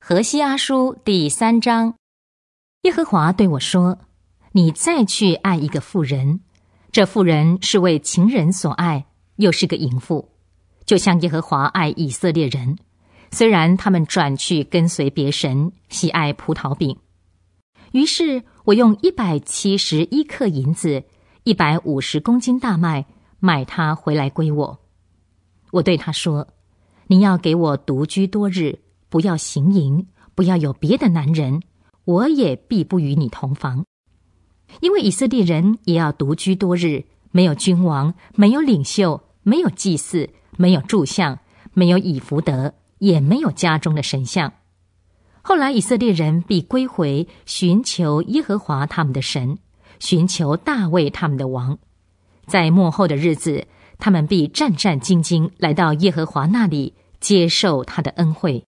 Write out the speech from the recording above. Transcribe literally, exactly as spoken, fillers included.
何西阿书第三章，耶和华对我说：你再去爱一个妇人，这妇人是为情人所爱，又是个淫妇，就像耶和华爱以色列人，虽然他们转去跟随别神，喜爱葡萄饼。于是我用一百七十一克银子，一百五十公斤大麦买他回来归我。我对他说：你要给我独居多日，不要行淫，不要有别的男人，我也必不与你同房。因为以色列人也要独居多日，没有君王，没有领袖，没有祭司，没有柱像，没有以弗得，也没有家中的神像。后来以色列人必归回，寻求耶和华他们的神，寻求大卫他们的王。在末后的日子，他们必战战兢兢来到耶和华那里，接受他的恩惠。